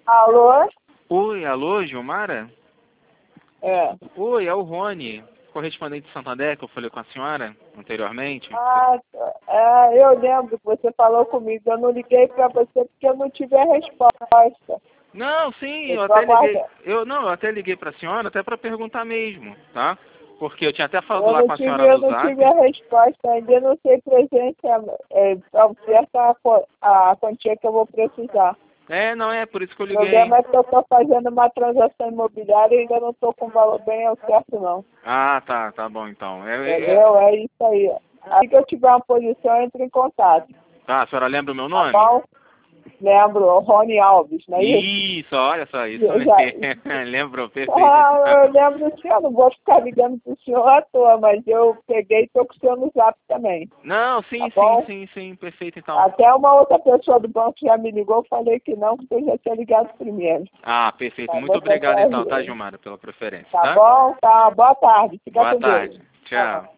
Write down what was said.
Alô? Oi, alô, Gilmara? É. Oi, é o Rony, correspondente de Santander, que eu falei com a senhora anteriormente. Eu lembro que você falou comigo. Eu não liguei para você porque eu não tive a resposta. Não, sim, Eu eu tô até liguei. aguardando. Eu até liguei pra senhora até pra perguntar mesmo, tá? Porque eu tinha até falado Eu lá não com a tive, senhora eu no não tive Zap. a resposta ainda. Eu não sei ao certo a quantia que eu vou precisar. É, não é, por isso que eu O liguei. problema é que eu estou fazendo uma transação imobiliária e ainda não estou com o valor bem ao certo, não. Ah, tá bom então. Entendeu? É isso aí. Assim que eu tiver uma posição, eu entro em contato. Tá, a senhora lembra o meu Tá nome? bom? Lembro, o Rony Alves, não é isso? Isso, olha só, isso Eu mesmo. já, Lembrou, perfeito. eu lembro do senhor, não vou ficar ligando pro senhor à toa, mas eu peguei e estou com o senhor no Zap também. Não, Tá sim, sim, bom? sim, sim, perfeito então. Até uma outra pessoa do banco já me ligou, eu falei que não, porque eu já tinha ligado primeiro. Ah, perfeito. Tá, Muito vou obrigado tentar então, tá, ajudar. Gilmara, pela preferência, Tá tá? bom? Tá, boa tarde, fica Boa com Deus. tarde. Tchau.